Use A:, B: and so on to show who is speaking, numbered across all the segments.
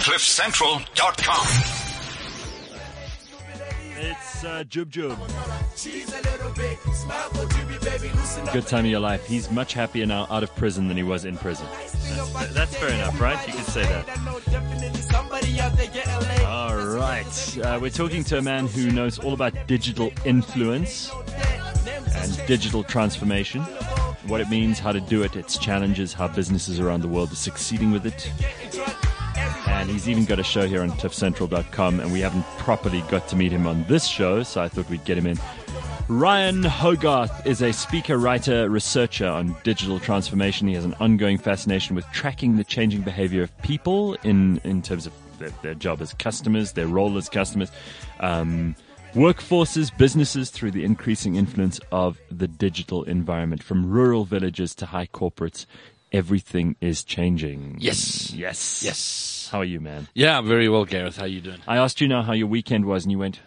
A: CliffCentral.com.
B: It's Jub Jub. Good time of your life. He's much happier now out of prison than he was in prison. That's fair enough, right? You can say that. All right. We're talking to a man who knows all about digital influence and digital transformation, what it means, how to do it, its challenges, how businesses around the world are succeeding with it. And he's even got a show here on cliffcentral.com, and we haven't properly got to meet him on this show, so I thought we'd get him in. Ryan Hogarth is a speaker, writer, researcher on digital transformation. He has an ongoing fascination with tracking the changing behavior of people in terms of their job as customers, their role as customers, workforces, businesses, through the increasing influence of the digital environment. From rural villages to high corporates, everything is changing.
C: Yes.
B: How are you, man?
C: Yeah, I'm very well, Gareth. How are you doing?
B: I asked you now how your weekend was, and you went,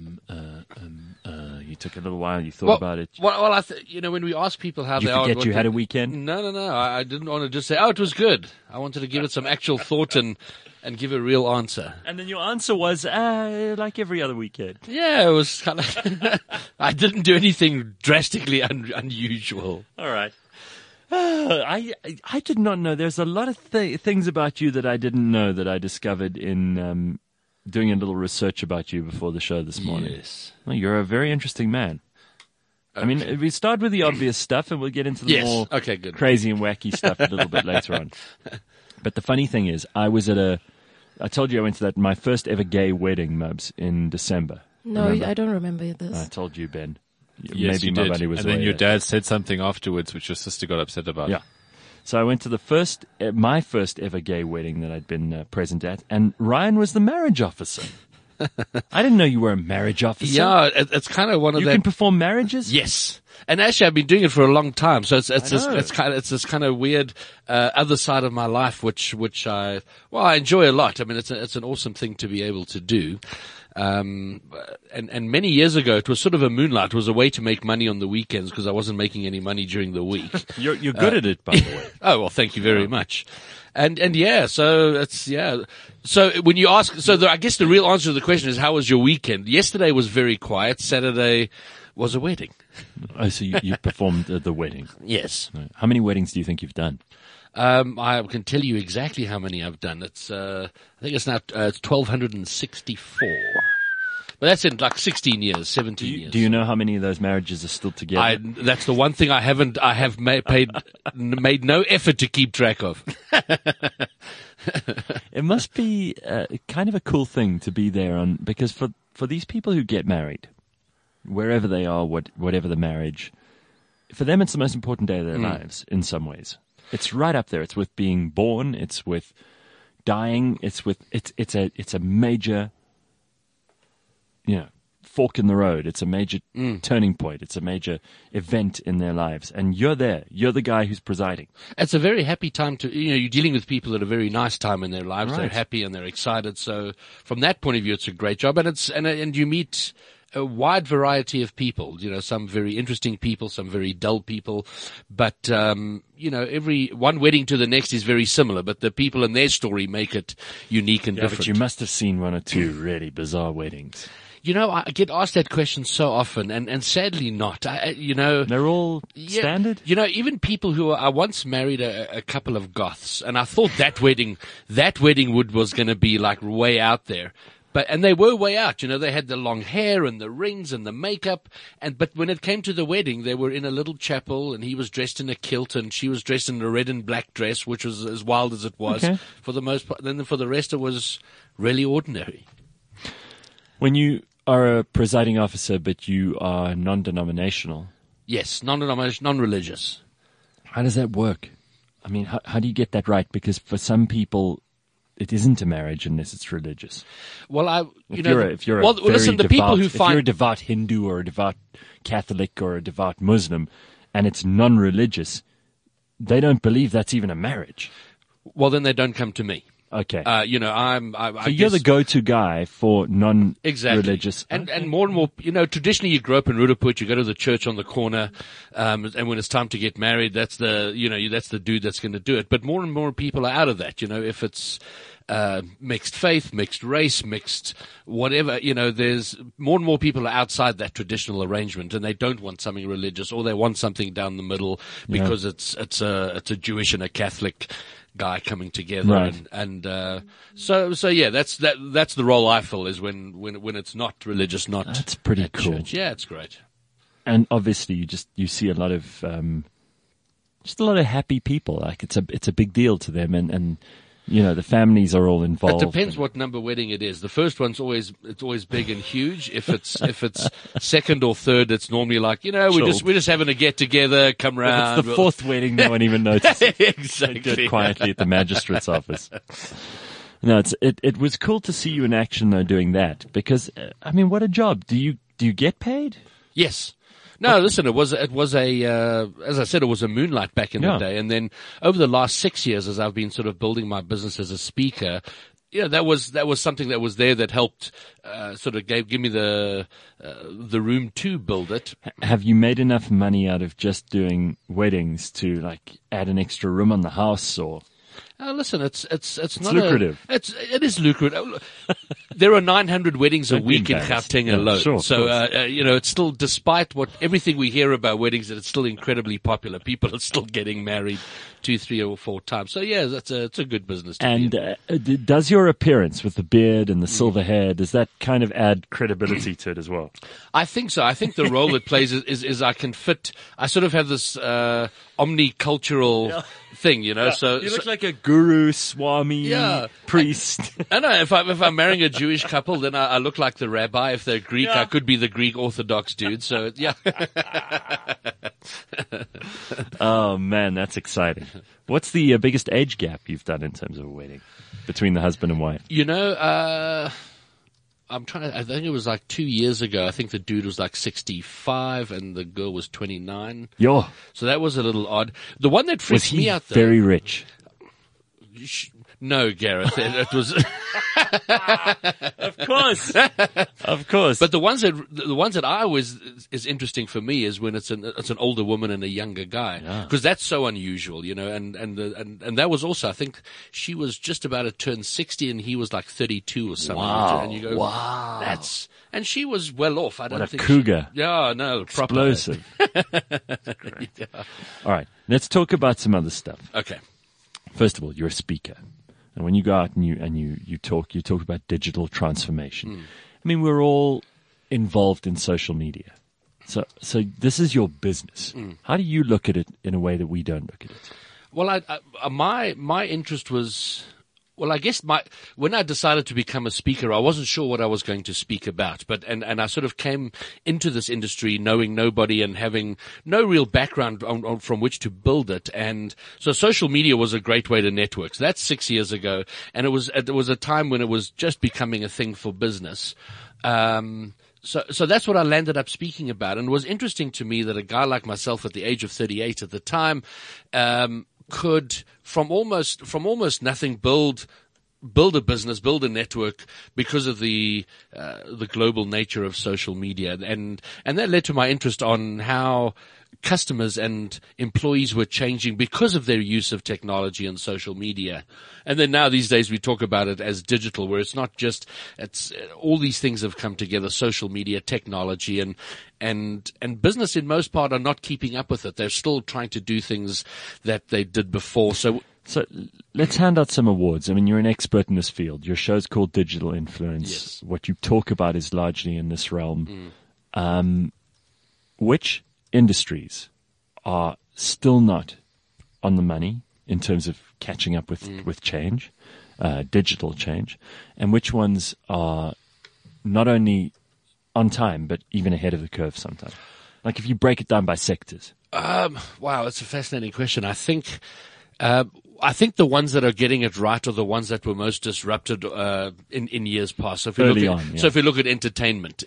B: you took a little while, you thought about it.
C: Well, when we ask people how they are...
B: Did you forget you had a weekend?
C: No. I didn't want to just say, it was good. I wanted to give it some actual thought and give a real answer.
B: And then your answer was, like every other weekend.
C: Yeah, it was kind of... I didn't do anything drastically unusual.
B: All right. I did not know. There's a lot of things about you that I didn't know that I discovered in doing a little research about you before the show this morning.
C: Yes.
B: Well, you're a very interesting man. Okay. I mean, we start with the obvious stuff, and we'll get into the more crazy and wacky stuff a little bit later on. But the funny thing is, I told you I went to my first ever gay wedding, Mubs, in December.
D: No,
B: remember?
D: I don't remember this.
B: I told you, Ben.
E: Yes,
B: maybe
E: you did.
B: Buddy was
E: and then your dad said something afterwards, which your sister got upset about.
B: Yeah. So I went to my first ever gay wedding that I'd been present at, and Ryan was the marriage officer. I didn't know you were a marriage officer.
C: Yeah, it's kind of one of
B: You can perform marriages?
C: Yes. And actually, I've been doing it for a long time, so it's this kind of weird other side of my life, which I enjoy a lot. I mean, it's an awesome thing to be able to do. And many years ago, it was sort of a moonlight. It was a way to make money on the weekends because I wasn't making any money during the week.
B: You're good at it, by the way.
C: Oh, well, thank you very much. And so So when you ask, I guess the real answer to the question is, how was your weekend? Yesterday was very quiet. Saturday was a wedding.
B: Oh, so you performed the wedding?
C: Yes.
B: How many weddings do you think you've done?
C: I can tell you exactly how many I've done. It's, I think it's now, it's 1,264. But that's in like 16 years, 17 years.
B: Do you know how many of those marriages are still together?
C: That's the one thing I have made no effort to keep track of.
B: It must be kind of a cool thing to be there because for these people who get married, wherever they are, whatever the marriage, for them it's the most important day of their lives in some ways. It's right up there. It's with being born. It's with dying. It's a major, fork in the road. It's a major turning point. It's a major event in their lives. And you're there. You're the guy who's presiding.
C: It's a very happy time you're dealing with people at a very nice time in their lives.
B: Right.
C: They're happy and they're excited. So from that point of view, it's a great job. And you meet a wide variety of people, some very interesting people, some very dull people, but, every one wedding to the next is very similar, but the people in their story make it unique and different.
B: But you must have seen one or two really bizarre weddings.
C: I get asked that question so often, and sadly not.
B: They're all standard?
C: Even people who I once married a couple of goths, and I thought that wedding was going to be like way out there. And they were way out, they had the long hair and the rings and the makeup. But when it came to the wedding, they were in a little chapel and he was dressed in a kilt and she was dressed in a red and black dress, which was as wild as it was for the most part. Then for the rest, it was really ordinary.
B: When you are a presiding officer, but you are non-denominational.
C: Yes, non-religious.
B: How does that work? I mean, how do you get that right? Because for some people, it isn't a marriage unless it's religious.
C: Well,
B: if you're a devout Hindu or a devout Catholic or a devout Muslim, and it's non-religious, they don't believe that's even a marriage.
C: Well, then they don't come to me.
B: Okay.
C: I
B: So you're the go-to guy for non-religious.
C: Exactly. And more and more, traditionally you grow up in Rudaput, you go to the church on the corner, and when it's time to get married, that's the dude that's going to do it. But more and more people are out of that, if it's, mixed faith, mixed race, mixed whatever, there's more and more people are outside that traditional arrangement and they don't want something religious or they want something down the middle because it's a Jewish and a Catholic guy coming together.
B: Right.
C: So that's the role I fill is when it's not religious, not.
B: That's pretty cool.
C: Church. Yeah, it's great.
B: And obviously you see a lot of, just a lot of happy people. Like it's a big deal to them and the families are all involved.
C: It depends what number wedding it is. The first one's always big and huge. If it's second or third, it's normally like, we're just having a get together, come round.
B: If it's the fourth wedding, no one even notices.
C: Exactly.
B: They do it quietly at the magistrate's office. No, it was cool to see you in action though doing that because, what a job. Do you get paid?
C: Yes. No, listen, it was as I said, it was a moonlight back in the day. And then over the last 6 years, as I've been sort of building my business as a speaker, that was something that was there that helped, sort of give me the room to build it.
B: Have you made enough money out of just doing weddings to like add an extra room on the house or?
C: Listen, it's not
B: lucrative.
C: It is lucrative. There are 900 weddings a week in Gauteng alone.
B: Sure,
C: so, it's still, despite everything we hear about weddings, that it's still incredibly popular. People are still getting married 2, 3, or 4 times. So yeah, it's a good business to be in.
B: Does your appearance with the beard and the silver hair, does that kind of add credibility to it as well?
C: I think so. I think the role it plays is I can fit, I sort of have this, omnicultural thing, So
B: you look like a guru, swami, priest.
C: I know if I'm marrying a Jewish couple, then I look like the rabbi. If they're Greek, I could be the Greek Orthodox dude. So yeah.
B: Oh man, that's exciting. What's the biggest age gap you've done in terms of a wedding between the husband and wife?
C: I think it was like 2 years ago. I think the dude was like 65 and the girl was 29.
B: Yo.
C: So that was a little odd. The one that freaked me out though.
B: Very rich?
C: No, Gareth. It was.
B: Of course.
C: But the ones that I always is interesting for me is when it's an older woman and a younger guy, because that's so unusual, and that was also, I think she was just about to turn 60 and he was like 32 or something.
B: Wow.
C: And you go, wow. And she was well off. I don't think
B: cougar.
C: proper.
B: Explosive.
C: Yeah.
B: All right. Let's talk about some other stuff.
C: Okay.
B: First of all, you're a speaker. And when you go out and you talk about digital transformation. We're all involved in social media. So this is your business. How do you look at it in a way that we don't look at it?
C: Well, my interest was, well, I guess when I decided to become a speaker, I wasn't sure what I was going to speak about, and I sort of came into this industry knowing nobody and having no real background from which to build it. And so social media was a great way to network. So that's 6 years ago. And it was a time when it was just becoming a thing for business. So that's what I landed up speaking about. And it was interesting to me that a guy like myself at the age of 38 at the time, could from almost nothing build a business, build a network because of the global nature of social media. And that led to my interest on how customers and employees were changing because of their use of technology and social media. And then now these days we talk about it as digital, where it's not just, it's all these things have come together, social media, technology, and business in most part are not keeping up with it. They're still trying to do things that they did before. So
B: let's hand out some awards. You're an expert in this field. Your show's called Digital Influence.
C: Yes.
B: What you talk about is largely in this realm. Which industries are still not on the money in terms of catching up with change, digital change, and which ones are not only on time, but even ahead of the curve sometimes? Like if you break it down by sectors.
C: Wow, that's a fascinating question. I think, I think the ones that are getting it right are the ones that were most disrupted in years past. So if
B: Early on, yeah.
C: So if we look at entertainment,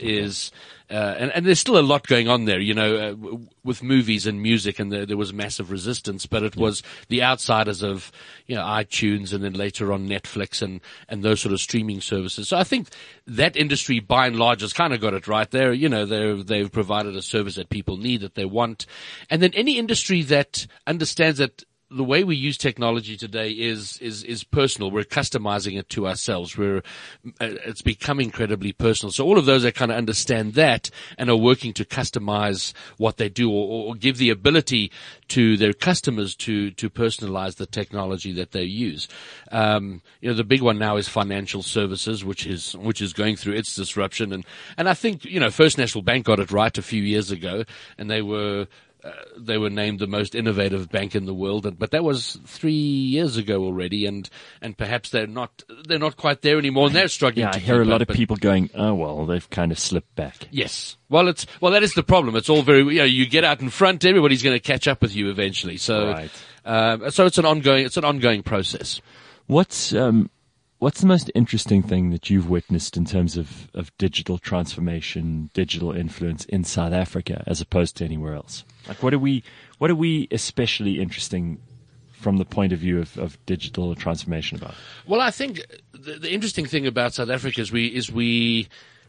C: and there's still a lot going on there, with movies and music, and there was massive resistance, but it was the outsiders of iTunes, and then later on Netflix and those sort of streaming services. So I think that industry, by and large, has kind of got it right there. They've provided a service that people need, that they want, and then any industry that understands that the way we use technology today is personal. We're customizing it to ourselves. It's become incredibly personal. So all of those that kind of understand that and are working to customize what they do, or give the ability to their customers to personalize the technology that they use. The big one now is financial services, which is going through its disruption. And I think, First National Bank got it right a few years ago, and they were named the most innovative bank in the world, but that was 3 years ago already, and perhaps they're not quite there anymore, and they're struggling.
B: Yeah, I hear a lot of people going, "Oh well, they've kind of slipped back."
C: Yes, well, that is the problem. It's all very, you get out in front, everybody's going to catch up with you eventually. So,
B: right.
C: So it's an ongoing process.
B: What's the most interesting thing that you've witnessed in terms of digital transformation, digital influence in South Africa as opposed to anywhere else? Like, what are we especially interesting from the point of view of digital transformation about?
C: Well, I think the interesting thing about South Africa is we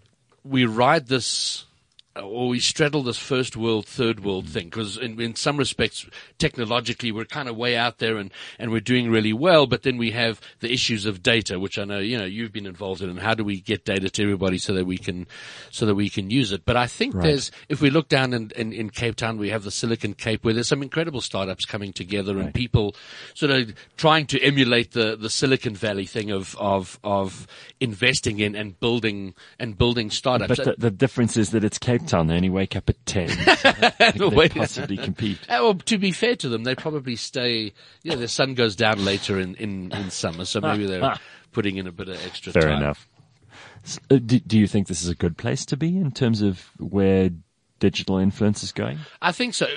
C: ride this, or we straddle this first world, third world thing, because in some respects, technologically, we're kind of way out there and we're doing really well, but then we have the issues of data, which I know, you've been involved in, and how do we get data to everybody so that we can use it. But I think if we look down in Cape Town, we have the Silicon Cape, where there's some incredible startups coming together, and people sort of trying to emulate the Silicon Valley thing of investing in and building startups.
B: But the difference is that it's Cape Town. They only wake up at 10. So they possibly compete.
C: Well, to be fair to them, they probably stay. The sun goes down later in summer, so maybe they're putting in a bit of extra time.
B: Fair enough. So, do you think this is a good place to be in terms of where digital influence is going?
C: I think so.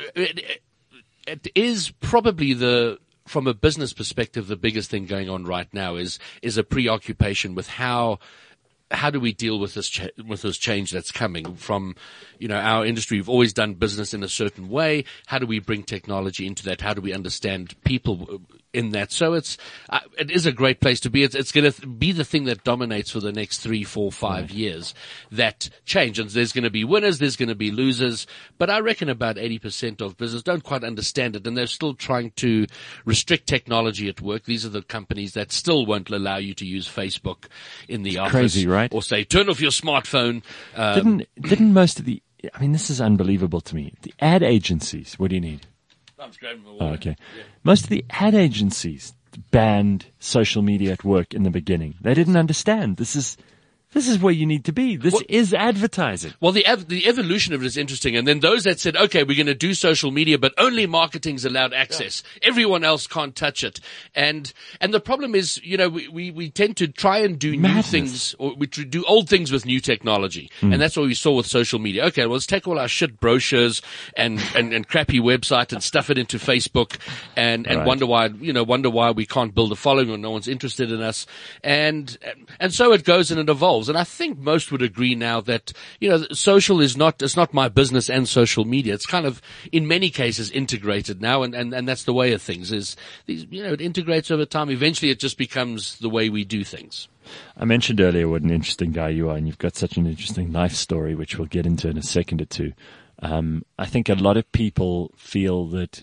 C: It is probably from a business perspective, the biggest thing going on right now is a preoccupation with how do we deal with this change that's coming from, our industry? We've always done business in a certain way. How do we bring technology into that? How do we understand people in that? So it is a great place to be. It's going to be the thing that dominates for the next 3, 4, 5 years, that change. And there's going to be winners, there's going to be losers. But I reckon about 80% of business don't quite understand it, and they're still trying to restrict technology at work. These are the companies that still won't allow you to use Facebook in the office.
B: Crazy, right?
C: Or say, turn off your smartphone.
B: Didn't most of this is unbelievable to me. The ad agencies, what do you need? Okay. Yeah. Most of the ad agencies banned social media at work in the beginning. They didn't understand. This is where you need to be. This is advertising.
C: Well, the evolution of it is interesting. And then those that said, okay, we're going to do social media, but only marketing's allowed access. Yeah. Everyone else can't touch it. And the problem is, we tend to try and do new things, or we do old things with new technology. And that's what we saw with social media. Okay, well, let's take all our shit brochures and crappy website and stuff it into Facebook and wonder why we can't build a following, or no one's interested in us. And so it goes and it evolves. And I think most would agree now that, social it's not my business and social media. It's kind of, in many cases, integrated now, and that's the way of things is, it integrates over time. Eventually it just becomes the way we do things.
B: I mentioned earlier what an interesting guy you are, and you've got such an interesting life story, which we'll get into in a second or two. I think a lot of people feel that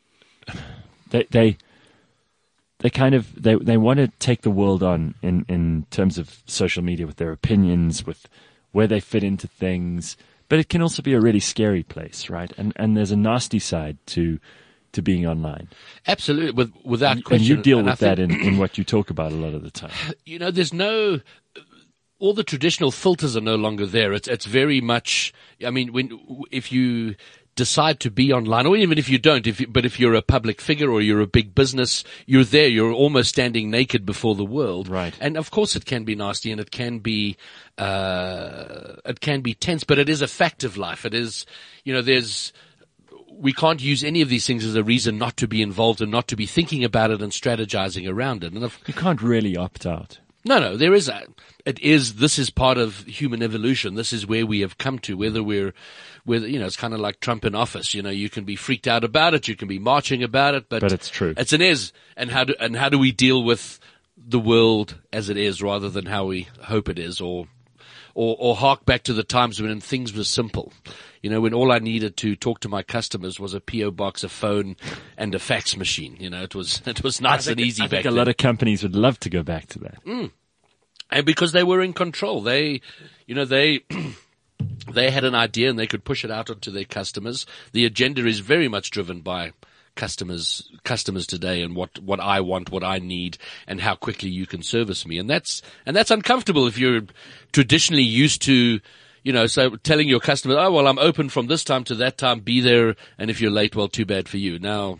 B: they want to take the world on in terms of social media, with their opinions, with where they fit into things. But it can also be a really scary place, right? And there's a nasty side to being online.
C: Absolutely, without question.
B: And you deal with that in what you talk about a lot of the time.
C: There's all the traditional filters are no longer there. It's very much, if you decide to be online, or even if you don't, but if you're a public figure or you're a big business, you're there, you're almost standing naked before the world.
B: Right.
C: And of course it can be nasty, and it can be tense, but it is a fact of life. It is, we can't use any of these things as a reason not to be involved and not to be thinking about it and strategizing around it. And
B: You can't really opt out.
C: No, this is part of human evolution. This is where we have come to, whether it's kind of like Trump in office. You can be freaked out about it. You can be marching about it, but
B: it's true.
C: It's an is. And how do we deal with the world as it is rather than how we hope it is, or hark back to the times when things were simple. When all I needed to talk to my customers was a PO box, a phone, and a fax machine. It was nice and easy back then.
B: I think a lot of companies would love to go back to that.
C: And because they were in control, they had an idea and they could push it out onto their customers. The agenda is very much driven by customers today and what I want, what I need, and how quickly you can service me. And that's uncomfortable if you're traditionally used to, so telling your customer, oh, well, I'm open from this time to that time, be there. And if you're late, well, too bad for you. Now,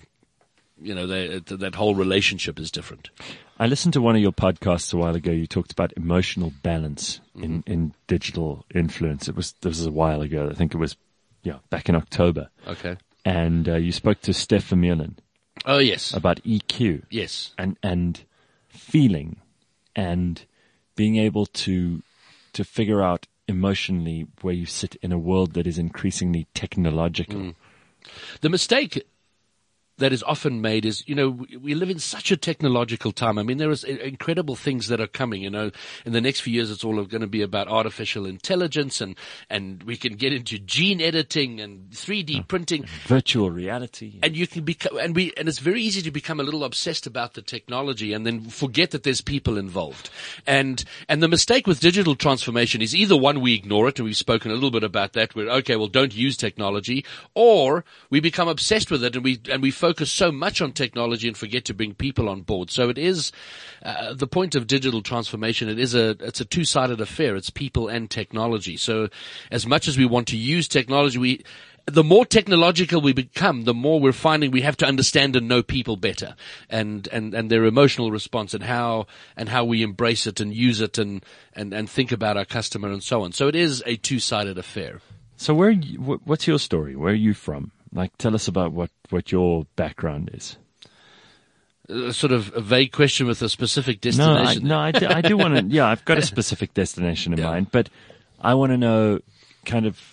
C: that whole relationship is different.
B: I listened to one of your podcasts a while ago. You talked about emotional balance in digital influence. This was a while ago. I think it was, back in October.
C: Okay.
B: And you spoke to Steph Vermeulen.
C: Oh, yes.
B: About EQ.
C: Yes.
B: And feeling and being able to figure out emotionally where you sit in a world that is increasingly technological.
C: The mistake that is often made is, we live in such a technological time. I mean, there is incredible things that are coming, in the next few years, it's all going to be about artificial intelligence and we can get into gene editing and 3D printing.
B: Virtual reality.
C: And you can become, and it's very easy to become a little obsessed about the technology and then forget that there's people involved. And the mistake with digital transformation is either one, we ignore it, and we've spoken a little bit about that, where, okay, well, don't use technology, or we become obsessed with it and we focus so much on technology and forget to bring people on board. So it is the point of digital transformation. It's a two-sided affair. It's people and technology. So as much as we want to use technology, the more technological we become, the more we're finding we have to understand and know people better, and their emotional response and how we embrace it and use it and think about our customer and so on. So it is a two-sided affair.
B: So what's your story? Where are you from? Like, tell us about what your background is.
C: Sort of a vague question with a specific destination.
B: I do want to. Yeah, I've got a specific destination in mind, but I want to know, kind of,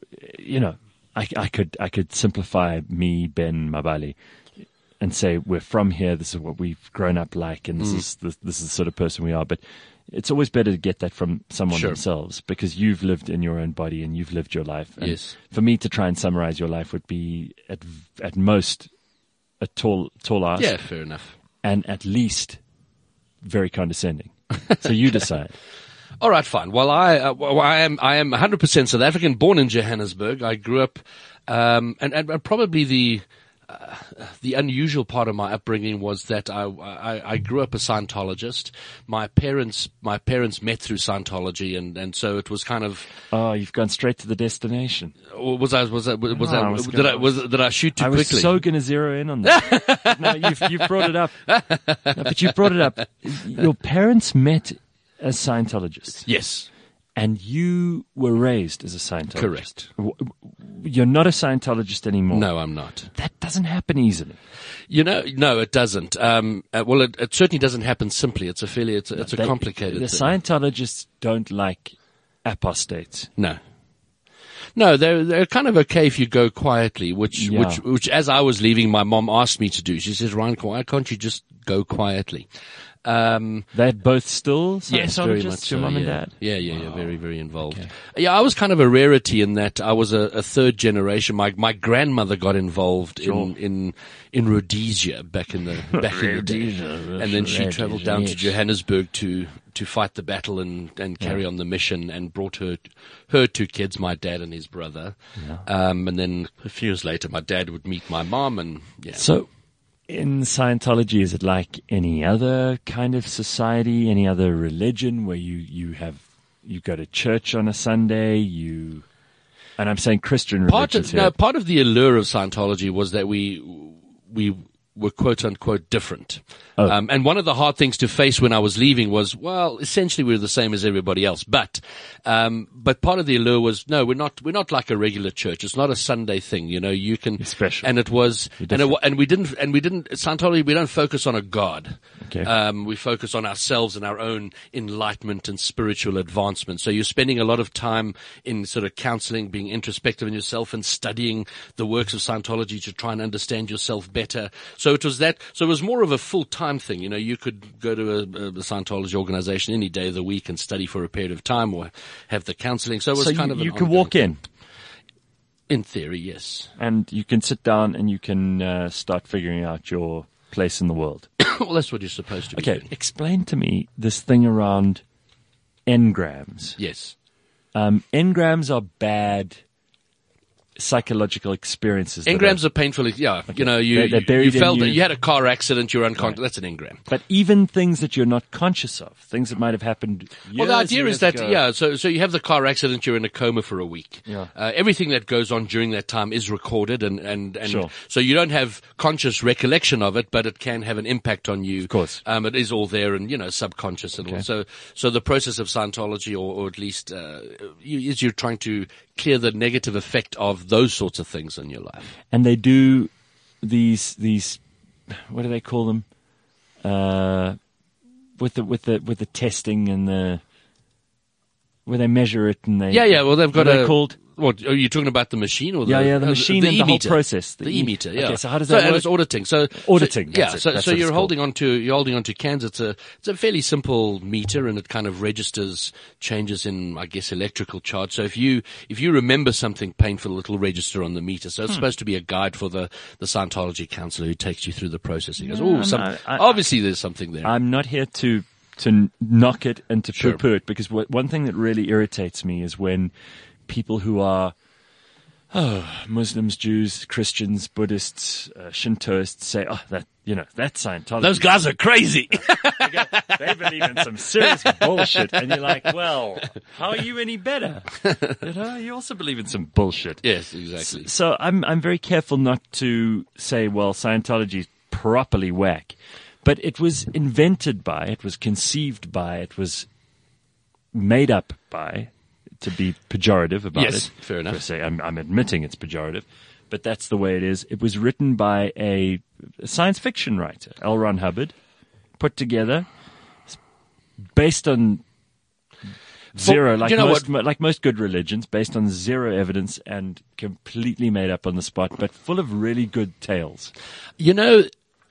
B: I could simplify me, Ben Mabali, and say we're from here. This is what we've grown up like, and this is the sort of person we are. But it's always better to get that from someone themselves, because you've lived in your own body and you've lived your life. And
C: yes.
B: For me to try and summarize your life would be at most a tall ask.
C: Yeah, fair enough.
B: And at least very condescending. So you decide.
C: All right, fine. Well, I am 100% South African, born in Johannesburg. I grew up, and probably the unusual part of my upbringing was that I grew up a Scientologist. My parents met through Scientology, and so it was kind of.
B: Oh, you've gone straight to the destination.
C: Did I shoot too quickly?
B: I was so going to zero in on that. No, you've brought it up. No, but you brought it up. Your parents met as Scientologists.
C: Yes.
B: And you were raised as a Scientologist.
C: Correct.
B: You're not a Scientologist anymore.
C: No, I'm not.
B: That doesn't happen easily.
C: No, it doesn't. Well, it certainly doesn't happen simply. It's a complicated
B: thing. The Scientologists don't like apostates.
C: No, they're kind of okay if you go quietly, which as I was leaving, my mom asked me to do. She says, Ryan, why can't you just go quietly?
B: They're both still Scientologists,
C: yes, very much so,
B: your mom and dad?
C: Yeah, very, very involved. Okay. Yeah, I was kind of a rarity in that I was a third generation. My grandmother got involved in Rhodesia back in the day. And then she traveled down to Johannesburg to fight the battle and carry on the mission, and brought her two kids, my dad and his brother. Yeah. And then a few years later, my dad would meet my mom, and
B: So, in Scientology, is it like any other kind of society, any other religion, where you go to church on a Sunday, and I'm saying Christian religions here.
C: Part of the allure of Scientology was that we were quote unquote different.
B: Oh.
C: And one of the hard things to face when I was leaving was, well, essentially we're the same as everybody else. But part of the allure was, no, we're not like a regular church. It's not a Sunday thing. You know, you can,
B: It's special.
C: and it was, and we didn't, Scientology, we don't focus on a God.
B: Okay.
C: We focus on ourselves and our own enlightenment and spiritual advancement. So you're spending a lot of time in sort of counseling, being introspective in yourself and studying the works of Scientology to try and understand yourself better. So it was more of a full-time thing. You know, you could go to a Scientology organization any day of the week and study for a period of time or have the counseling. So it was kind of
B: you can walk in.
C: In theory, yes.
B: And you can sit down and you can start figuring out your place in the world.
C: Well, that's what you're supposed to be
B: Okay,
C: doing.
B: explain to me this thing around engrams.
C: Yes.
B: Engrams are bad psychological experiences.
C: Engrams are painful. Yeah, you know,
B: They're buried
C: you felt
B: in
C: that
B: you.
C: you had a car accident, you're unconscious. That's an engram.
B: But even things that you're not conscious of, things that might have happened years,
C: Well, the idea
B: years
C: is that,
B: ago.
C: yeah, so you have the car accident, you're in a coma for a week.
B: Yeah.
C: Everything that goes on during that time is recorded and
B: Sure.
C: so you don't have conscious recollection of it, but it can have an impact on you.
B: Of course.
C: It is all there and, you know, subconscious and all. So the process of Scientology or at least, is you're trying to clear the negative effect of those sorts of things in your life.
B: And they do these, what do they call them? With the testing and where they measure it and they.
C: Yeah. Well, they've got
B: what are they called?
C: What, are you talking about the machine or the
B: the machine and the whole
C: e-meter?
B: process.
C: The e-meter, yeah.
B: Okay, so how does that
C: and
B: work?
C: it's auditing.
B: Auditing,
C: Yeah.
B: that's it.
C: So
B: That's what
C: you're
B: it's
C: holding onto cans. It's a fairly simple meter and it kind of registers changes in, I guess, electrical charge. So if you remember something painful, it'll register on the meter. So it's supposed to be a guide for the Scientology counselor who takes you through the process. He goes, obviously there's something there.
B: I'm not here to knock it and to
C: Sure.
B: poo-poo it, because one thing that really irritates me is when people who are Muslims, Jews, Christians, Buddhists, Shintoists say, that's Scientology.
C: Those guys are crazy.
B: They believe in some serious bullshit. And you're like, well, how are you any better? You also believe in some bullshit.
C: Yes, exactly.
B: So I'm very careful not to say, well, Scientology is properly whack. But it was invented by, it was conceived by, it was made up by, to be pejorative about it.
C: Yes, fair enough.
B: To say, I'm admitting it's pejorative, but that's the way it is. It was written by a science fiction writer, L. Ron Hubbard, put together, based on zero, like most good religions, based on zero evidence and completely made up on the spot, but full of really good tales.
C: You know,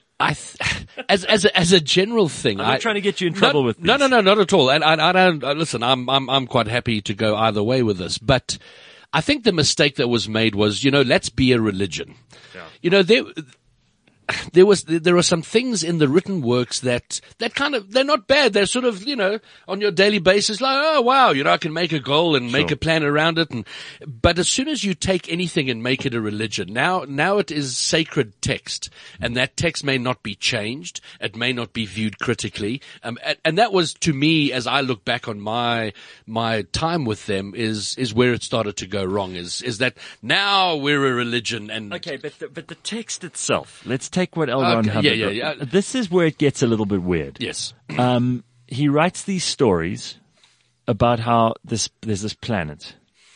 C: as a general thing,
B: I'm not trying to get you in trouble with this.
C: No, not at all. And I don't listen. I'm quite happy to go either way with this. But I think the mistake that was made was, let's be a religion. Yeah. There are some things in the written works that kind of, they're not bad. They're sort of, on your daily basis, like, oh wow, I can make a goal and make a plan around it. But as soon as you take anything and make it a religion, now it is sacred text, and that text may not be changed. It may not be viewed critically. And that was, to me, as I look back on my time with them, is where it started to go wrong. Is that now we're a religion and
B: okay, but the text itself. Let's take what L. Ron Hubbard wrote.
C: Yeah.
B: This is where it gets a little bit weird.
C: Yes.
B: He writes these stories about how there's this planet,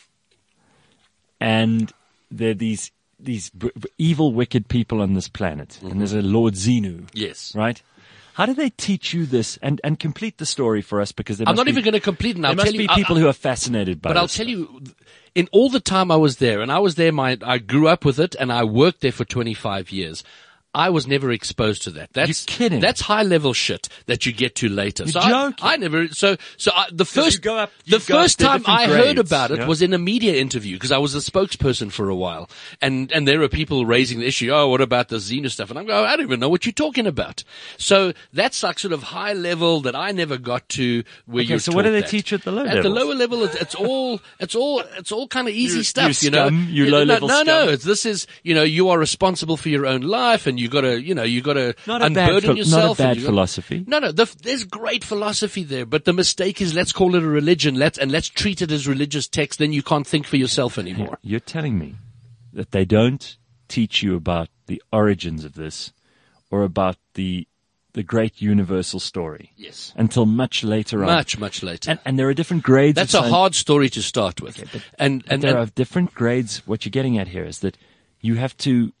B: and there are these evil, wicked people on this planet, and there's a Lord Xenu.
C: Yes.
B: Right? How do they teach you this and complete the story for us? Because
C: I'm not even going to complete it.
B: There must be people who are fascinated by it.
C: But I'll tell you, in all the time I was there, and I was there, I grew up with it, and I worked there for 25 years. I was never exposed to that.
B: You're kidding.
C: That's high level shit that you get to later.
B: You're joking.
C: The first time I heard about it was in a media interview, because I was a spokesperson for a while, and there are people raising the issue. Oh, what about the Xenu stuff? And I'm going, I don't even know what you're talking about. So that's like sort of high level that I never got to. Where
B: okay, so what do they teach you at the low level?
C: At the lower level, it's all kind of easy stuff.
B: You low level scum.
C: No. This is, you are responsible for your own life, and you got to unburden yourself.
B: Not a bad philosophy.
C: No. There's great philosophy there, but the mistake is, let's call it a religion. Let's treat it as religious text. Then you can't think for yourself anymore.
B: You're telling me that they don't teach you about the origins of this, or about the great universal story.
C: Yes.
B: Until much later on.
C: Much later.
B: And there are different grades.
C: That's a hard story to start with.
B: Okay, but
C: and
B: there are different grades. What you're getting at here is that you have to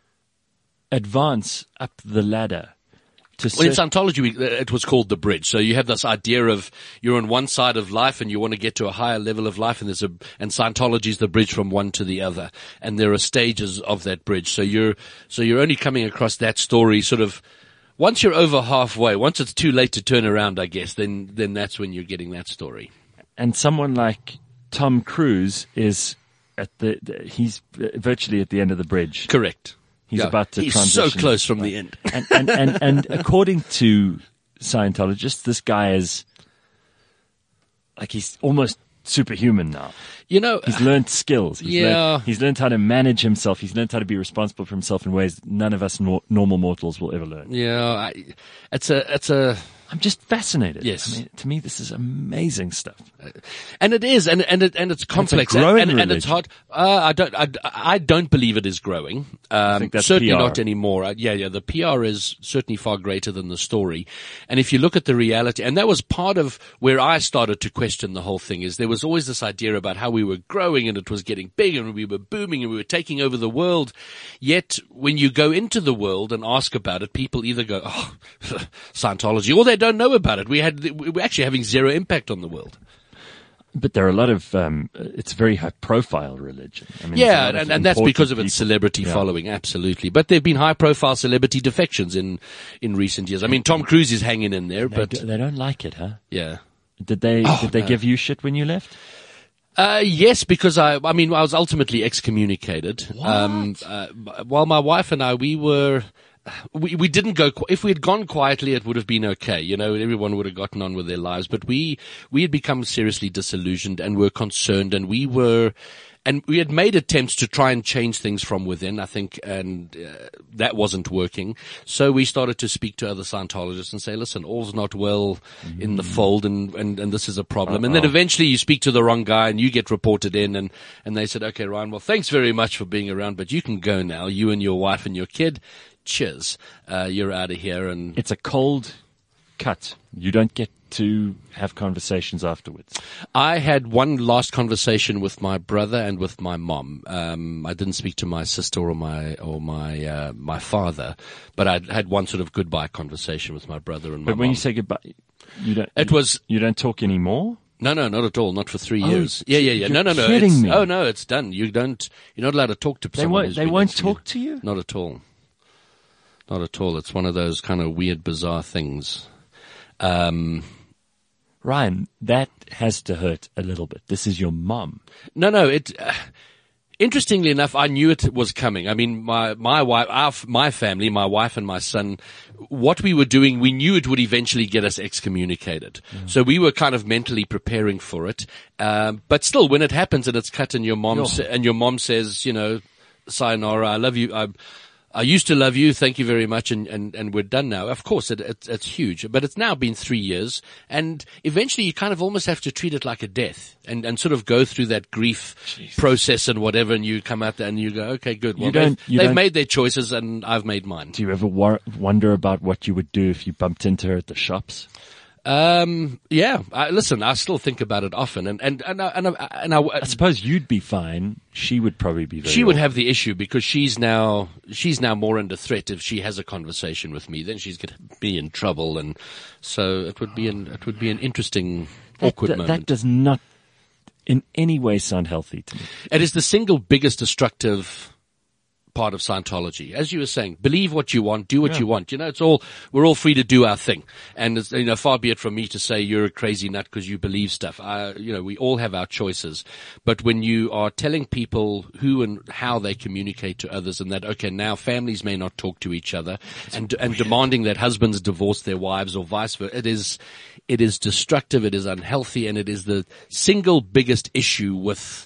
B: advance up the ladder.
C: Well, in Scientology, it was called the bridge. So you have this idea of you're on one side of life and you want to get to a higher level of life, and and Scientology is the bridge from one to the other, and there are stages of that bridge. So you're only coming across that story sort of once you're over halfway. Once it's too late to turn around, I guess, then that's when you're getting that story.
B: And someone like Tom Cruise is he's virtually at the end of the bridge.
C: Correct.
B: He's about to transition.
C: He's so close from the end.
B: And according to Scientologists, this guy is like he's almost superhuman now.
C: You know,
B: he's learned skills. He's learned how to manage himself. He's learned how to be responsible for himself in ways none of us normal mortals will ever learn.
C: Yeah, it's a.
B: I'm just fascinated.
C: Yes.
B: I mean, to me, this is amazing stuff.
C: And it is, and it's complex, and it's hard. I don't believe it is growing.
B: I think that's
C: certainly
B: PR.
C: not anymore. Yeah, the PR is certainly far greater than the story. And if you look at the reality, and that was part of where I started to question the whole thing, is there was always this idea about how we were growing and it was getting big and we were booming and we were taking over the world. Yet when you go into the world and ask about it, people either go, oh, Scientology, or they don't know about it. We're actually having zero impact on the world.
B: But there are a lot of, it's a very high profile religion. I mean,
C: yeah, and that's because of its celebrity
B: Yeah.
C: following, absolutely. But there have been high profile celebrity defections in recent years. I mean, Tom Cruise is hanging in there, but
B: They don't like it, huh?
C: yeah.
B: Did they give you shit when you left?
C: Yes, because I was ultimately excommunicated. While my wife and I, we didn't go, if we had gone quietly, it would have been okay. You know, everyone would have gotten on with their lives, but we had become seriously disillusioned and were concerned, and we had made attempts to try and change things from within, I think, and that wasn't working. So we started to speak to other Scientologists and say, listen, all's not well in the fold, and this is a problem. And then eventually you speak to the wrong guy and you get reported in, and they said, okay, Ryan, well, thanks very much for being around, but you can go now, you and your wife and your kid. Cheers. You're out of here. And
B: it's a cold cut. You don't get to have conversations afterwards.
C: I had one last conversation with my brother and with my mom. I didn't speak to my sister or my father, but I had one sort of goodbye conversation with my brother and my mom.
B: But when you say goodbye, you don't talk anymore?
C: No, not at all. Not for 3 years. Yeah.
B: You're
C: No.
B: kidding me.
C: Oh no, it's done. You're not allowed to talk to someone who's
B: They
C: been
B: won't
C: excommunicated.
B: talk to you?
C: Not at all. Not at all. It's one of those kind of weird, bizarre things.
B: Ryan, that has to hurt a little bit. This is your mom.
C: No. Interestingly enough, I knew it was coming. I mean, my wife, my family, my wife and my son, what we were doing, we knew it would eventually get us excommunicated. So we were kind of mentally preparing for it. But still, when it happens and it's cut and your mom says, you know, sayonara, I love you. I used to love you. Thank you very much. And we're done now. Of course, it's huge, but it's now been 3 years, and eventually you kind of almost have to treat it like a death and sort of go through that grief process and whatever. And you come out there and you go, okay, good. Well, they've made their choices and I've made mine.
B: Do you ever wonder about what you would do if you bumped into her at the shops?
C: Yeah. Listen, I still think about it often, and
B: I suppose you'd be fine. She would probably be very.
C: She would have the issue because she's now more under threat. If she has a conversation with me, then she's going to be in trouble, and so it would be an interesting, awkward moment.
B: That does not in any way sound healthy to me.
C: It is the single biggest destructive part of Scientology. As you were saying, believe what you want, do what you want. You know, we're all free to do our thing. And it's, you know, far be it from me to say you're a crazy nut because you believe stuff. You know, we all have our choices. But when you are telling people who and how they communicate to others, and that, okay, now families may not talk to each other, and demanding that husbands divorce their wives or vice versa, it is destructive, it is unhealthy, and it is the single biggest issue with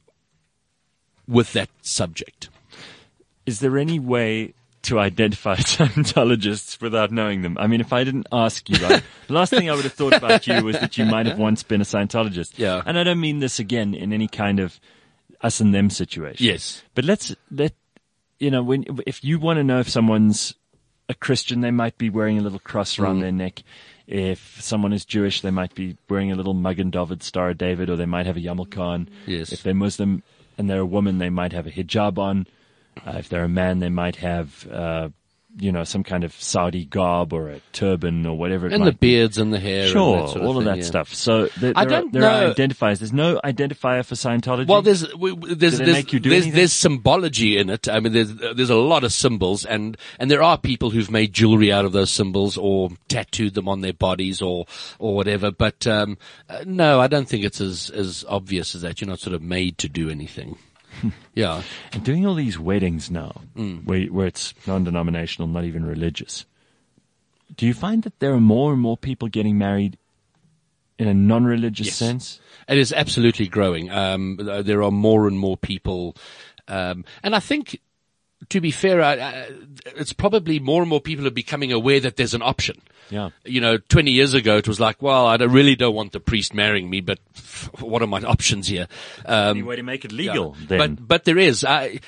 C: that subject.
B: Is there any way to identify Scientologists without knowing them? I mean, if I didn't ask you, the last thing I would have thought about you was that you might have once been a Scientologist.
C: Yeah.
B: And I don't mean this again in any kind of us and them situation.
C: Yes.
B: But if you want to know if someone's a Christian, they might be wearing a little cross around their neck. If someone is Jewish, they might be wearing a little Magen David, Star of David, or they might have a yarmulke on.
C: Yes.
B: If they're Muslim and they're a woman, they might have a hijab on. If they're a man, they might have, some kind of Saudi garb or a turban or whatever it
C: And
B: might
C: the
B: be.
C: beards and the hair.
B: Sure,
C: and that sort of
B: all of
C: thing,
B: that
C: yeah.
B: stuff. So there
C: I
B: are
C: don't
B: identifiers. There's no identifier for Scientology.
C: Well,
B: make you do anything?
C: there's symbology in it. I mean, there's a lot of symbols, and there are people who've made jewelry out of those symbols or tattooed them on their bodies or whatever. But no, I don't think it's as obvious as that. You're not sort of made to do anything. Yeah.
B: And doing all these weddings now, where it's non-denominational, not even religious, do you find that there are more and more people getting married in a non-religious sense?
C: It is absolutely growing. There are more and more people. And I think, to be fair, it's probably more and more people are becoming aware that there's an option.
B: Yeah.
C: 20 years ago, it was like, well, I really don't want the priest marrying me, but what are my options here?
B: Any way to make it legal, then?
C: But there is.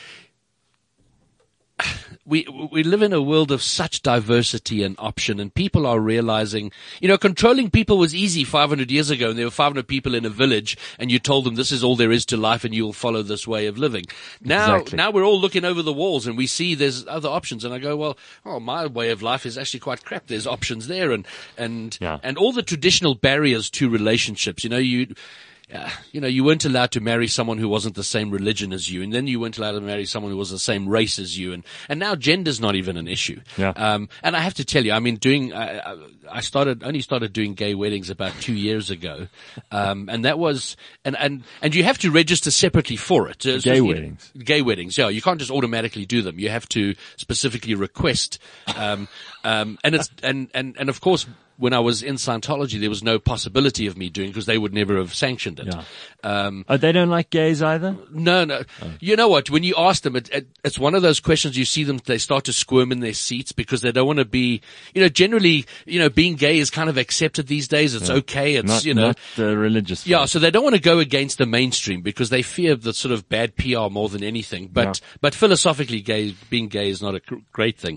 C: We live in a world of such diversity and option, and people are realizing, controlling people was easy 500 years ago, and there were 500 people in a village, and you told them this is all there is to life, and you'll follow this way of living. Now we're all looking over the walls, and we see there's other options, and I go, my way of life is actually quite crap. There's options there, and all the traditional barriers to relationships. You weren't allowed to marry someone who wasn't the same religion as you, and then you weren't allowed to marry someone who was the same race as you, and now gender's not even an issue.
B: Yeah.
C: And I have to tell you, I mean, I only started doing gay weddings about 2 years ago, and that was, and you have to register separately for it.
B: Gay weddings.
C: Gay weddings, yeah. You can't just automatically do them. You have to specifically request, and of course, when I was in Scientology, there was no possibility of me doing, because they would never have sanctioned it.
B: Yeah. They don't like gays either?
C: No. Oh. You know what? When you ask them, it's one of those questions you see them, they start to squirm in their seats because they don't want to be, generally, being gay is kind of accepted these days. It's okay. It's,
B: not the religious.
C: Yeah. So they don't want to go against the mainstream because they fear the sort of bad PR more than anything. But philosophically, being gay is not a great thing.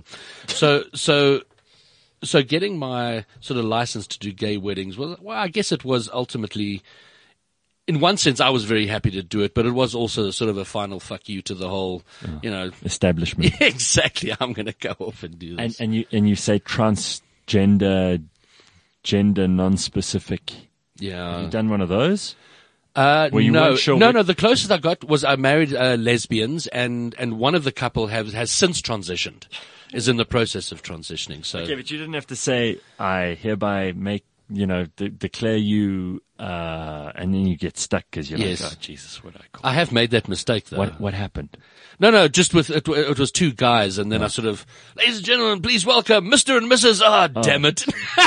C: So getting my sort of license to do gay weddings I guess it was ultimately, in one sense, I was very happy to do it, but it was also sort of a final fuck you to the whole,
B: establishment.
C: Exactly. I'm going to go off and do this.
B: And you say transgender, gender non-specific.
C: Yeah.
B: Have you done one of those?
C: No,
B: sure
C: no. The closest I got was I married lesbians, and one of the couple has since transitioned. Is in the process of transitioning. So
B: okay, but you didn't have to say, I hereby make, declare you, and then you get stuck because you're like, oh, Jesus, what I call
C: I have made that mistake, though.
B: What happened?
C: No, just with, it was two guys, and then I sort of, ladies and gentlemen, please welcome Mr. and Mrs. Damn it.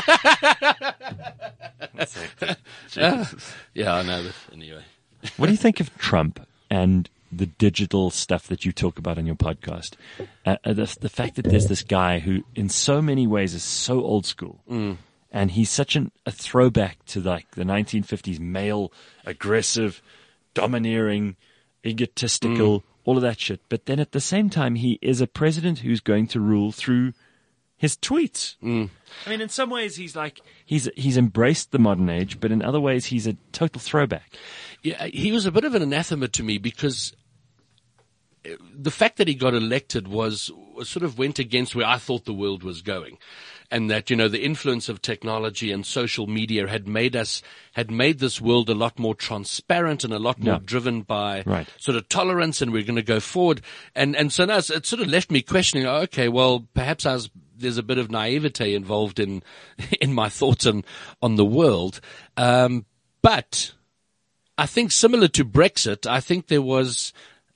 C: Yeah, I know, but anyway.
B: What do you think of Trump and the digital stuff that you talk about on your podcast? The fact that there's this guy who in so many ways is so old school, and he's such a throwback to like the 1950s male, aggressive, domineering, egotistical, all of that shit. But then at the same time, he is a president who's going to rule through his tweets. I mean, in some ways he's embraced the modern age, but in other ways he's a total throwback.
C: Yeah, he was a bit of an anathema to me because the fact that he got elected was sort of went against where I thought the world was going. And that, the influence of technology and social media had made this world a lot more transparent and a lot more driven by sort of tolerance, and we're going to go forward. And so now it sort of left me questioning, okay, well, perhaps there's a bit of naivete involved in my thoughts on the world. But I think similar to Brexit, I think there was,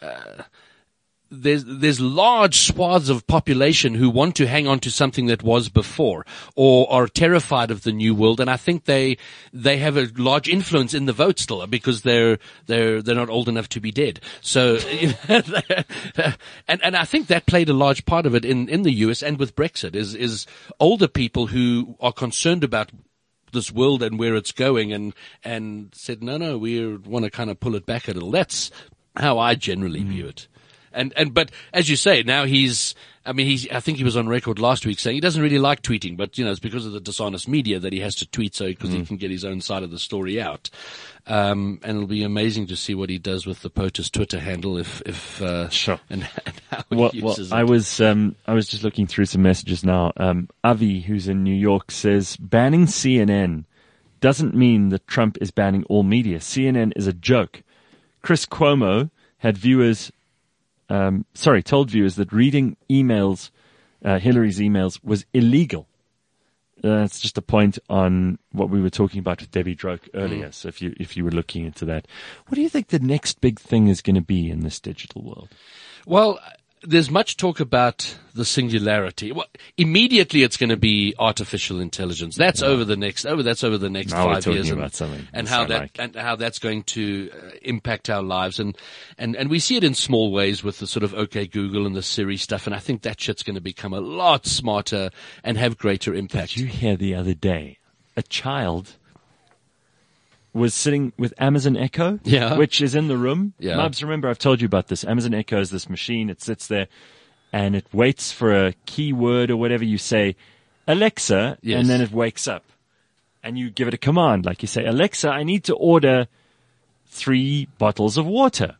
C: there's large swaths of population who want to hang on to something that was before, or are terrified of the new world. And I think they have a large influence in the vote still because they're not old enough to be dead. So, and I think that played a large part of it in the US and with Brexit is older people who are concerned about this world and where it's going and said, no, we want to kind of pull it back a little. That's how I generally view it. But as you say, now I think he was on record last week saying he doesn't really like tweeting, but it's because of the dishonest media that he has to tweet because he can get his own side of the story out. And it'll be amazing to see what he does with the POTUS Twitter handle
B: Sure.
C: and how he uses it.
B: I was just looking through some messages now. Avi, who's in New York, says banning CNN doesn't mean that Trump is banning all media. CNN is a joke. Chris Cuomo had told viewers that reading emails, Hillary's emails, was illegal. That's just a point on what we were talking about with Debbie Droke earlier. So if you were looking into that, what do you think the next big thing is going to be in this digital world?
C: Well, there's much talk about the singularity. Well, immediately it's going to be artificial intelligence. That's over the next 5 years, and how that's going to impact our lives. And we see it in small ways with the sort of OK Google and the Siri stuff. And I think that shit's going to become a lot smarter and have greater impact.
B: Did you hear the other day a child was sitting with Amazon Echo, which is in the room.
C: Yeah.
B: Mubs, remember I've told you about this. Amazon Echo is this machine. It sits there and it waits for a keyword or whatever you say, Alexa, and then it wakes up. And you give it a command, like you say, Alexa, I need to order 3 bottles of water.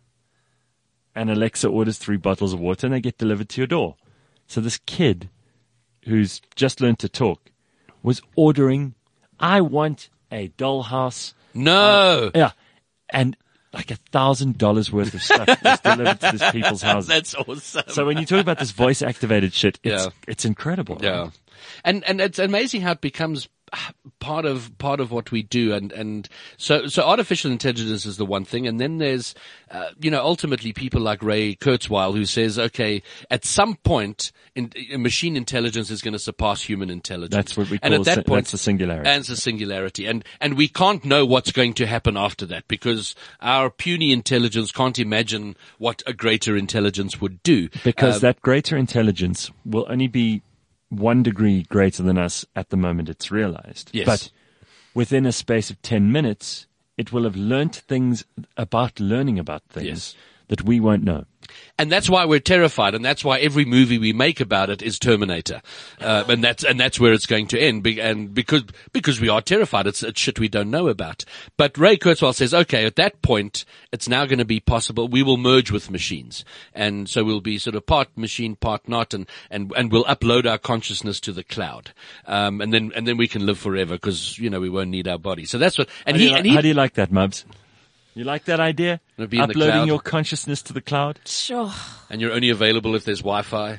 B: And Alexa orders 3 bottles of water and they get delivered to your door. So this kid who's just learned to talk was ordering, I want a dollhouse.
C: No.
B: Yeah. And like $1,000 worth of stuff was delivered to these people's houses.
C: That's awesome.
B: So when you talk about this voice activated shit, it's incredible.
C: Yeah.
B: Right?
C: And it's amazing how it becomes part of what we do. And so artificial intelligence is the one thing. And then there's, ultimately people like Ray Kurzweil who says, okay, at some point machine intelligence is going to surpass human intelligence.
B: That's what we call,
C: and at that point,
B: that's the singularity.
C: And it's a singularity. And we can't know what's going to happen after that because our puny intelligence can't imagine what a greater intelligence would do.
B: Because that greater intelligence will only be 1 degree greater than us at the moment it's realized.
C: Yes.
B: But within a space of 10 minutes, it will have learnt things about learning about things that we won't know.
C: And that's why we're terrified, and that's why every movie we make about it is Terminator, and that's where it's going to end. And because we are terrified, it's shit we don't know about. But Ray Kurzweil says, okay, at that point, it's now going to be possible. We will merge with machines, and so we'll be sort of part machine, part not, and we'll upload our consciousness to the cloud, and then we can live forever because we won't need our body. So that's what. And
B: how do you like that, Mubs? You like that idea?
C: Uploading
B: your consciousness to the cloud?
A: Sure.
C: And you're only available if there's Wi-Fi?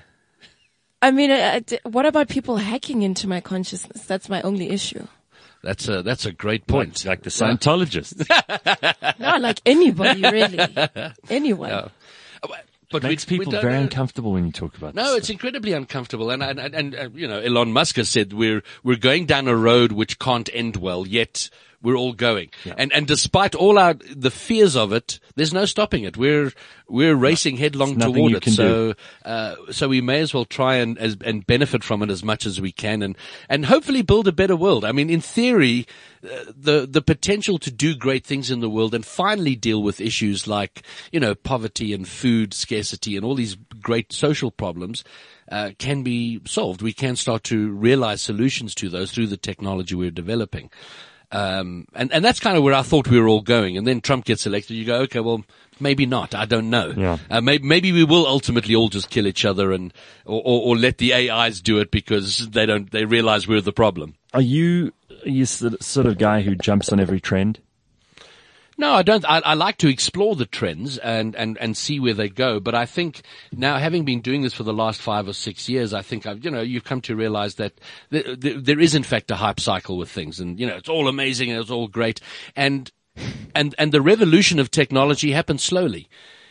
A: I mean, what about people hacking into my consciousness? That's my only issue.
C: That's a great point.
B: Like the Scientologists.
A: No, like anybody, really. Anyone.
C: Yeah. But
B: makes people very uncomfortable when you talk about this.
C: No, it's incredibly uncomfortable. And Elon Musk has said we're going down a road which can't end well, yet we're all going. Yeah. And despite all the fears of it, there's no stopping it. We're racing headlong toward it. So we may as well try and benefit from it as much as we can and hopefully build a better world. I mean, in theory, the potential to do great things in the world and finally deal with issues like, poverty and food scarcity and all these great social problems, can be solved. We can start to realize solutions to those through the technology we're developing. And that's kind of where I thought we were all going. And then Trump gets elected. You go, okay, well, maybe not. I don't know.
B: Yeah.
C: Maybe we will ultimately all just kill each other or let the AIs do it because they realize we're the problem.
B: Are you the sort of guy who jumps on every trend?
C: No, I don't. I like to explore the trends and see where they go. But I think now, having been doing this for the last 5 or 6 years, I think you've come to realize that there is in fact a hype cycle with things, and it's all amazing and it's all great, and the revolution of technology happens slowly.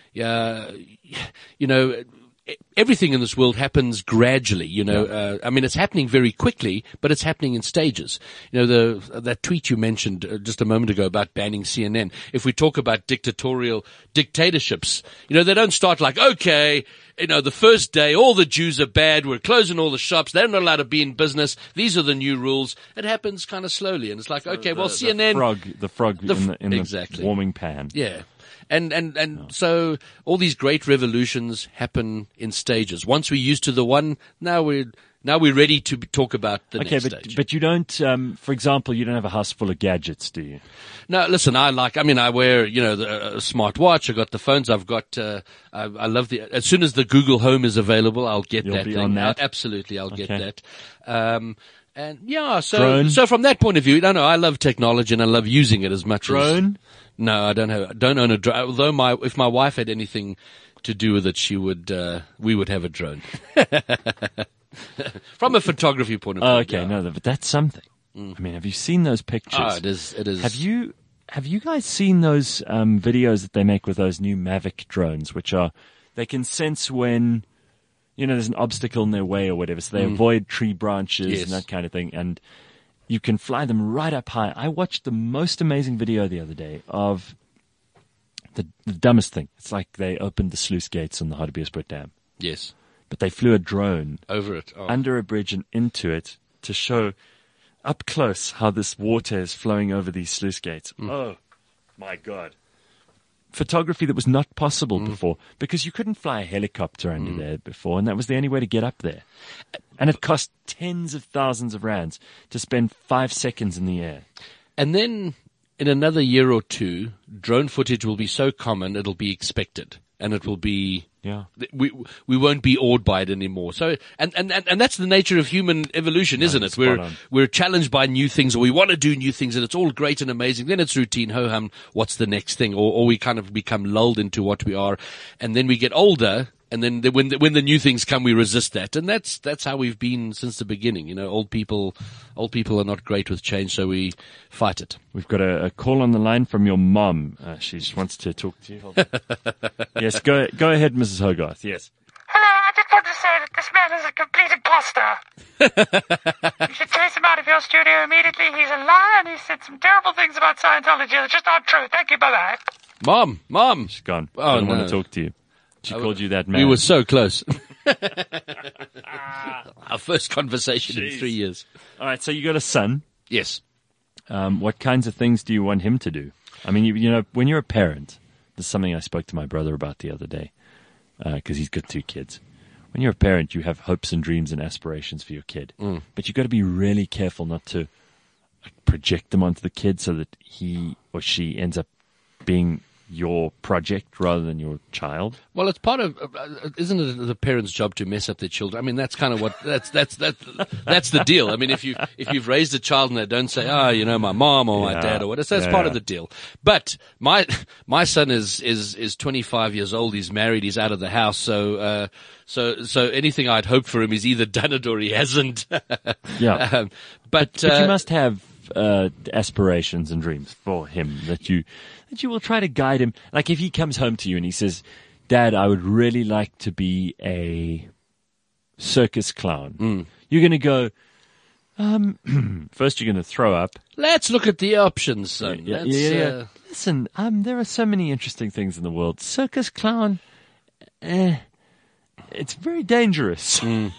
C: Everything in this world happens gradually, I mean, it's happening very quickly, but it's happening in stages. That tweet you mentioned just a moment ago about banning CNN. If we talk about dictatorships, they don't start like, okay, the first day, all the Jews are bad. We're closing all the shops. They're not allowed to be in business. These are the new rules. It happens kind of slowly. And it's like, okay, well, CNN.
B: The frog in
C: exactly.
B: the warming pan.
C: Yeah. And so all these great revolutions happen in stages. Once we're used to the one, now we're ready to talk about the next stage.
B: But you don't, for example, you don't have a house full of gadgets, do you?
C: No, listen, I wear, a smart watch. I got the phones. I've got, I love as soon as the Google Home is available, I'll get
B: You'll
C: that
B: be
C: thing.
B: on that?
C: Absolutely, I'll get
B: Okay.
C: that. And yeah,
B: Drone?
C: so from that point of view, I love technology and I love using it as much as.
B: Drone?
C: No, I don't own a drone. Although if my wife had anything to do with it, we would have a drone. From a photography point of view.
B: Oh, okay, no, but that's something. I mean, have you seen those pictures?
C: Oh, it is.
B: Have you guys seen those videos that they make with those new Mavic drones, they can sense when, there's an obstacle in their way or whatever, so they avoid tree branches and that kind of thing, and you can fly them right up high. I watched the most amazing video the other day of the dumbest thing. It's like they opened the sluice gates on the Hartbeespoort Dam.
C: Yes.
B: But they flew a drone
C: Over it. Oh.
B: under a bridge and into it to show up close how this water is flowing over these sluice gates. Oh, my God. Photography that was not possible before because you couldn't fly a helicopter under there before, and that was the only way to get up there. And it cost tens of thousands of rands to spend 5 seconds in the air.
C: And then in another year or two, drone footage will be so common, it'll be expected. And it will be, we won't be awed by it anymore. So, and that's the nature of human evolution, isn't it? We're challenged by new things, or we want to do new things, and it's all great and amazing. Then it's routine, ho-hum, what's the next thing? Or we kind of become lulled into what we are. And then we get older, and then when the new things come, we resist that. And that's how we've been since the beginning. Old people are not great with change, so we fight it.
B: We've got a call on the line from your mom. She just wants to talk to you. Hold on. Yes, go ahead, Mrs. Hogarth. Yes.
D: Hello, I just want to say that this man is a complete imposter. You should chase him out of your studio immediately. He's a liar and he said some terrible things about Scientology that just aren't true. Thank you, bye-bye.
C: Mom.
B: She's gone.
C: Oh,
B: I don't
C: no.
B: want to talk to you. She called you that man.
C: We were so close. Our first conversation in 3 years.
B: All right, so you got a son.
C: Yes.
B: What kinds of things do you want him to do? I mean, when you're a parent, this is something I spoke to my brother about the other day, because he's got 2 kids. When you're a parent, you have hopes and dreams and aspirations for your kid. But you've got to be really careful not to project them onto the kid so that he or she ends up being your project rather than your child.
C: Well, it's part of, isn't it the parents' job to mess up their children? I mean, that's kind of what, that's the deal. I mean, if you've raised a child and they don't say, my mom or my dad or whatever, that's part of the deal. But my son is 25 years old. He's married. He's out of the house. So anything I'd hoped for him, he's either done it or he hasn't.
B: Yeah.
C: But
B: you must have aspirations and dreams for him that you will try to guide him. Like if he comes home to you and he says, Dad, I would really like to be a circus clown. You're going to go, first you're going to throw up.
C: Let's look at the options, son.
B: Yeah. Listen, there are so many interesting things in the world. Circus clown, it's very dangerous.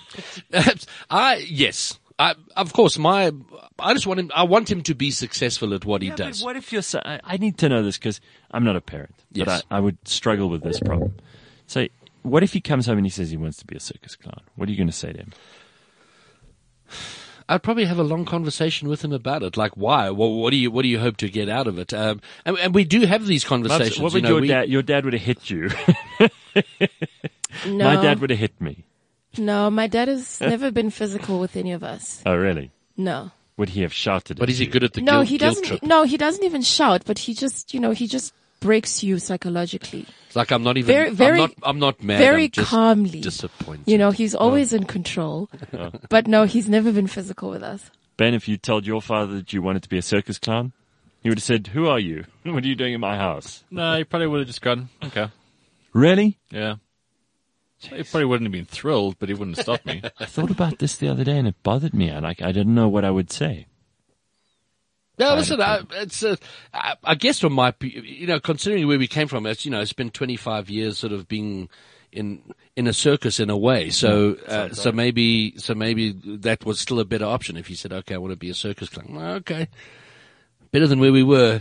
C: Yes. Of course, I want him to be successful at what he does.
B: But what if your son, I need to know this because I'm not a parent,
C: Yes.
B: but I would struggle with this problem. So what if he comes home and he says he wants to be a circus clown? What are you going to say to him?
C: I'd probably have a long conversation with him about it. Like, why? Well, what do you hope to get out of it? And we do have these conversations.
B: What would your dad would have hit you?
A: No.
B: My dad would have hit me.
A: No, my dad has never been physical with any of us.
B: Oh, really?
A: No.
B: Would he have shouted?
C: But
B: at
C: is he
B: you?
C: good at the
A: No,
C: guilt,
A: he
C: guilt
A: doesn't.
C: trip?
A: No, he doesn't even shout, but he just breaks you psychologically.
C: It's like I'm not even. I'm not mad.
A: Very
C: I'm just
A: calmly.
C: disappointed.
A: He's always in control. But no, he's never been physical with us.
B: Ben, if you told your father that you wanted to be a circus clown, he would have said, "Who are you? What are you doing in my house?"
E: No, he probably would have just gone, okay.
B: Really?
E: Yeah. He probably wouldn't have been thrilled, but he wouldn't have stopped me.
B: I thought about this the other day and it bothered me. I didn't know what I would say.
C: No, listen, I guess from my, considering where we came from, it's been 25 years sort of being in a circus in a way. So so maybe that was still a better option if he said, okay, I want to be a circus clown. Well, okay, better than where we were.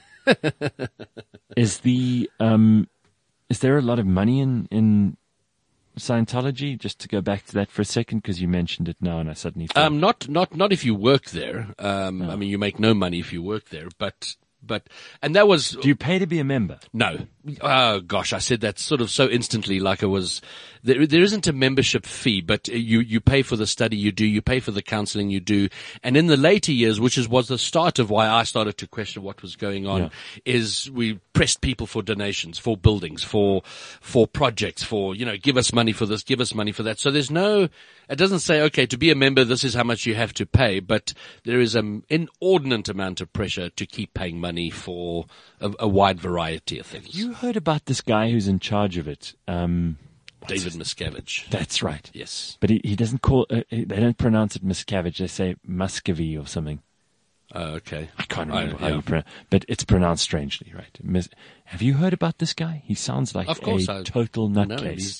B: Is there a lot of money in Scientology? Just to go back to that for a second, because you mentioned it now, and I suddenly thought,
C: not if you work there. I mean, you make no money if you work there, but and that was.
B: Do you pay to be a member?
C: No. Oh gosh, I said that sort of so instantly, like it was. There isn't a membership fee, but you pay for the study you do, you pay for the counseling you do, and in the later years, which was the start of why I started to question what was going on, is we pressed people for donations, for buildings, for projects, for give us money for this, give us money for that. So there's no. It doesn't say, okay, to be a member, this is how much you have to pay, but there is an inordinate amount of pressure to keep paying money for a wide variety of things.
B: You heard about this guy who's in charge of it?
C: David Miscavige.
B: That's right.
C: Yes.
B: But he doesn't call, they don't pronounce it Miscavige, they say Muscovy or something.
C: Oh, okay.
B: I can't remember how you pronounce it, but it's pronounced strangely, right? Have you heard about this guy? He sounds like total nutcase.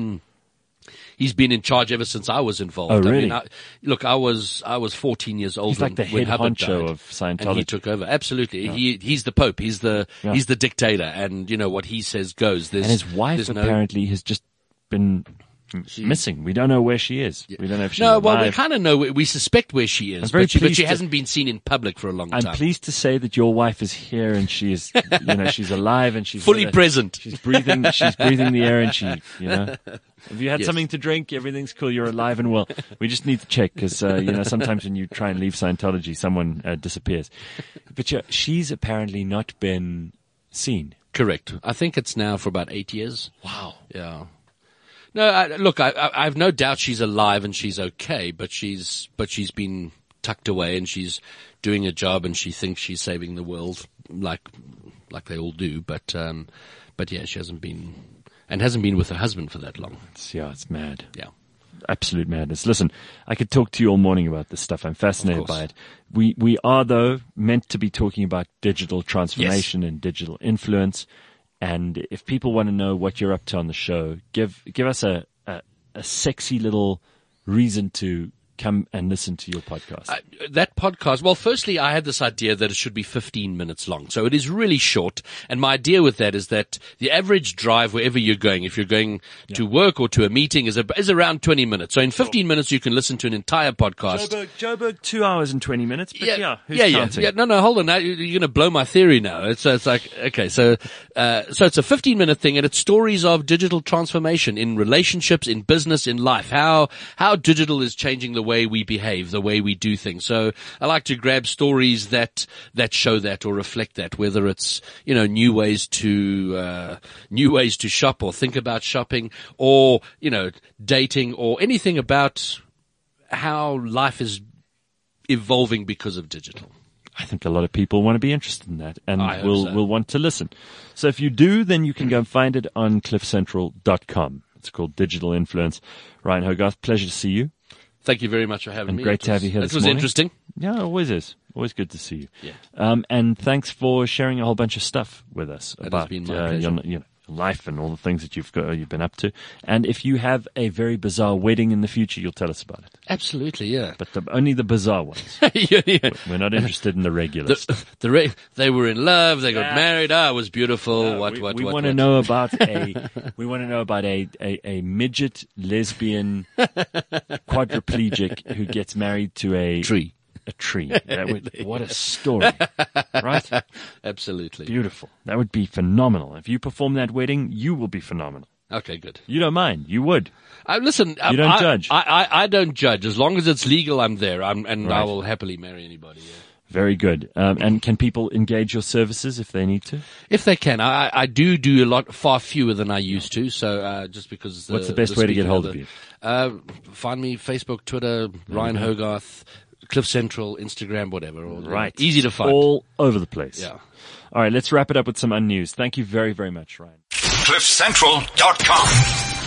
C: He's been in charge ever since I was involved.
B: Oh, really?
C: I mean, I was 14 years old.
B: He's like the
C: when
B: head
C: Hubbard
B: honcho
C: died,
B: of Scientology.
C: and he took over. Absolutely, he's the Pope. He's the dictator, and what he says goes.
B: And his wife apparently has just been missing. We don't know where she is. Yeah. We don't know if she's alive.
C: Well, we kind of know. We suspect where she is, but she hasn't been seen in public for a long time.
B: I'm pleased to say that your wife is here, and she is, she's alive, and she's
C: fully present.
B: She's breathing the air, and she, Have you had something to drink? Everything's cool. You're alive and well. We just need to check because, sometimes when you try and leave Scientology, someone disappears. But she's apparently not been seen.
C: Correct. I think it's now for about 8 years.
B: Wow.
C: Yeah. No, look, I have no doubt she's alive and she's okay, but she's been tucked away and she's doing a job and she thinks she's saving the world like they all do. But yeah, she hasn't been with her husband for that long.
B: It's mad.
C: Yeah.
B: Absolute madness. Listen, I could talk to you all morning about this stuff. I'm fascinated by it. We are, though, meant to be talking about digital transformation and digital influence. And if people want to know what you're up to on the show, give us a sexy little reason to come and listen to your podcast.
C: That podcast, well, firstly, I had this idea that it should be 15 minutes long. So it is really short. And my idea with that is that the average drive, wherever you're going, if you're going to work or to a meeting, is around 20 minutes. So in 15 minutes, you can listen to an entire podcast.
B: Joburg, 2 hours and 20 minutes. But who's counting?
C: Yeah. No, hold on. Now you're going to blow my theory now. It's like, okay, so it's a 15-minute thing and it's stories of digital transformation in relationships, in business, in life, how digital is changing the way we behave, the way we do things. So I like to grab stories that show that or reflect that, whether it's, new ways to shop or think about shopping or, dating or anything about how life is evolving because of digital.
B: I think a lot of people want to be interested in that and will want to listen. So if you do, then you can go and find it on cliffcentral.com. It's called Digital Influence. Ryan Hogarth, pleasure to see you.
C: Thank you very much for having me.
B: And great to have you here this morning.
C: It was interesting.
B: Yeah, it always is. Always good to see you.
C: Yeah.
B: And thanks for sharing a whole bunch of stuff with us about
C: your
B: life and all the things that you've been up to. And if you have a very bizarre wedding in the future, you'll tell us about it.
C: Absolutely, yeah.
B: But only the bizarre ones.
C: Yeah.
B: We're not interested in the regulars.
C: They were in love. They got married. It was beautiful.
B: We want to know about a midget lesbian quadriplegic who gets married to a
C: tree.
B: A tree. What a story, right?
C: Absolutely.
B: Beautiful. That would be phenomenal. If you perform that wedding, you will be phenomenal.
C: Okay, good.
B: You don't mind. You would.
C: Listen,
B: you don't judge.
C: I don't judge. As long as it's legal, I'm there. I will happily marry anybody. Yeah.
B: Very good. And can people engage your services if they need to?
C: If they can. I do a lot, far fewer than I used to. So, just because.
B: What's the best way to get hold of you?
C: Find me Facebook, Twitter, Ryan Hogarth, Cliff Central, Instagram, whatever.
B: Right.
C: Easy to find.
B: All over the place.
C: Yeah.
B: All right, let's wrap it up with some unnews. Thank you very, very much, Ryan.
F: CliffCentral.com